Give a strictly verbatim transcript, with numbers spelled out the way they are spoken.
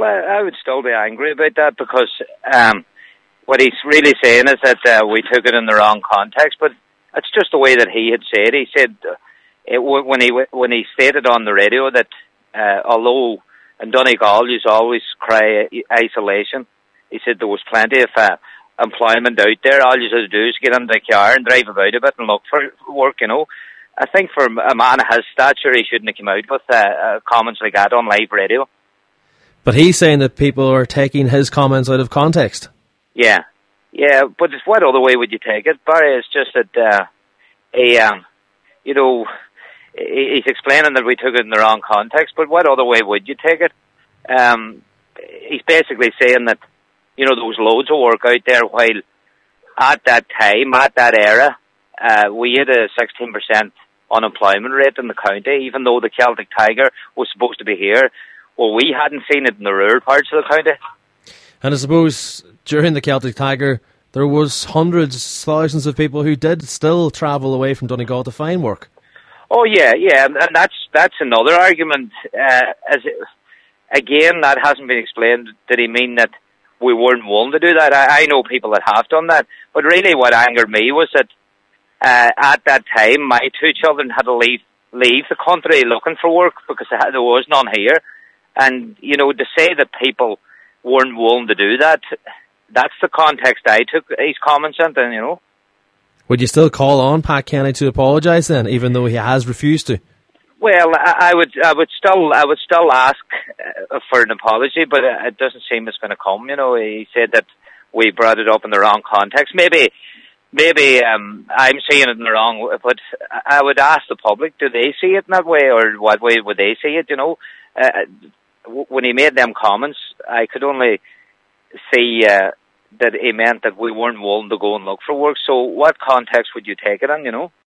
I, I would still be angry about that because um, what he's really saying is that uh, we took it in the wrong context. But it's just the way that he had said. He said uh, it, when he when he stated on the radio that uh, although in Donegal you always cry isolation, he said there was plenty of uh, employment out there. All you had to do is get in the car and drive about a bit and look for work, you know. I think for a man of his stature, he shouldn't have come out with uh, uh, comments like that on live radio. But he's saying that people are taking his comments out of context. Yeah, yeah, but what other way would you take it, Barry? It's just that, uh, he, um, you know, he's explaining that we took it in the wrong context, but what other way would you take it? Um, he's basically saying that, you know, there was loads of work out there while at that time, at that era, uh, we had a sixteen percent unemployment rate in the county, even though the Celtic Tiger was supposed to be here. Well, we hadn't seen it in the rural parts of the county. And I suppose during the Celtic Tiger, there was hundreds, thousands of people who did still travel away from Donegal to find work. Oh, yeah, yeah, and that's that's another argument. Uh, as it, again, that hasn't been explained. Did he mean that we weren't willing to do that? I, I know people that have done that. But really what angered me was that uh, at that time, my two children had to leave leave the country looking for work because there was none here. And, you know, to say that people weren't willing to do that, that's the context I took his comments in, you know. Would you still call on Pat Kenny to apologise then, even though he has refused to? Well, I, I would, I would still, I would still ask uh, for an apology, but it doesn't seem it's going to come. You know, he said that we brought it up in the wrong context. Maybe, maybe um, I'm seeing it in the wrong. But I would ask the public: do they see it in that way, or what way would they see it? You know, uh, when he made them comments, I could only see uh, that he meant that we weren't willing to go and look for work. So, what context would you take it in? You know.